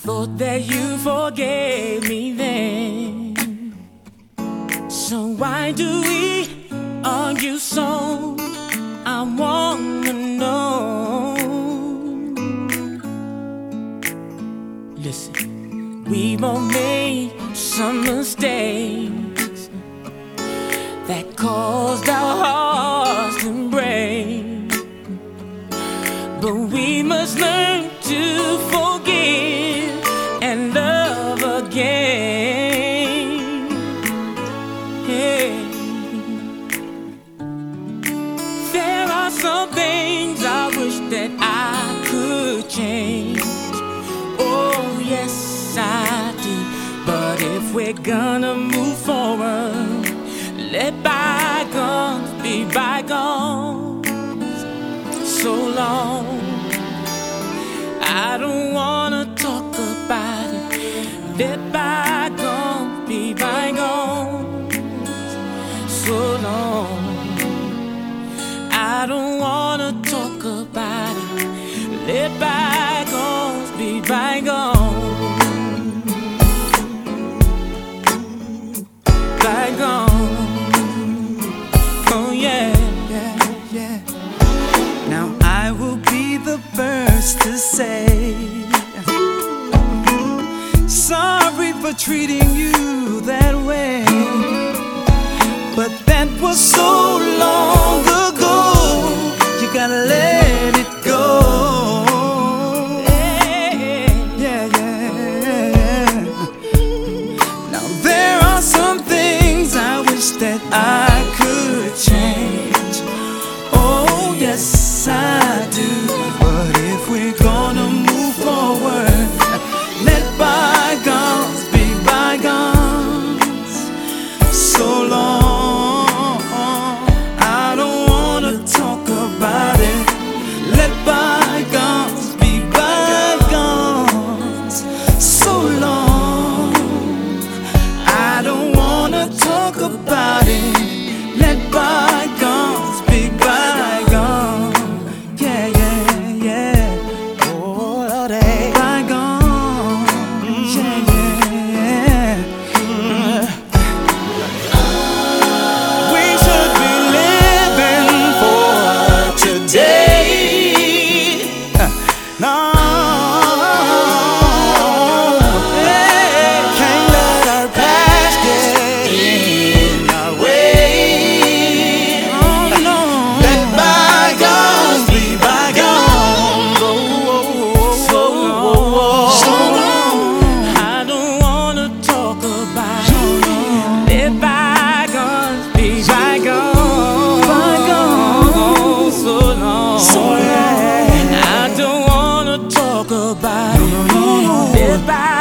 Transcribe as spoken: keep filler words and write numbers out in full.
thought that you forgave me then. So why do we argue so? I wanna know. Listen, we've all made some mistakes that caused our hearts to break, but we must learn to forgive and love again. Hey. There are some things I wish that I could change. Oh yes, I do. But if we're gonna move forward, let bygones be bygones. So long, I don't wanna talk about it. Let bygones be bygones. So long, I don't wanna talk about it. Let bygones be bygones. Bygones. Oh yeah. Yeah, yeah. Now I will be the first to say sorry for treating you that way, but that was so long ago. You gotta let it go. Yeah, yeah, yeah. Now there are some things I wish that I could change. Oh yes, I do. But if we're gonna move forward, let bygones be bygones. So long, I don't wanna talk about it. Let bygones be bygones. So long, I don't wanna talk about it. Let bygones be bygones. Yeah, yeah, yeah. Oh, Lordy. Bygones. Yeah, yeah, yeah. We should be living for today. No, hey, can't let our past get in our way. Oh no, let bygones be bygones. Oh, oh, So long, so long. I don't wanna talk about it. Let bygones be bygones. Bygones. So long, So yeah. I don't wanna talk about it. Let bygones